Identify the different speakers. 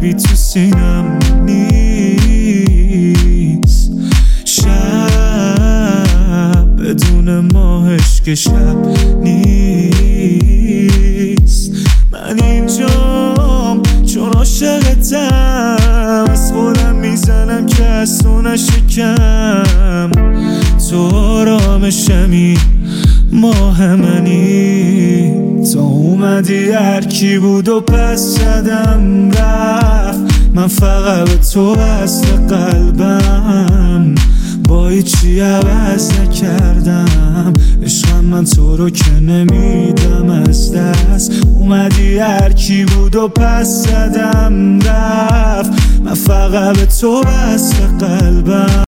Speaker 1: قلبی تو سینم نیست. شب بدون ماهش که شب نیست. من اینجام چون عاشقتم، از خودم میزنم که از تو نشکم. تو آرامشمی، ماه منی. تو اومدی هرکی بود و پس زدم رفت. من فقط به تو وصل قلبم، با هیچی عوض نکردم. عشقم من تو رو که نمیدم از دست. اومدی هرکی بود و پس زدم رفت. من فقط به تو وصل قلبم.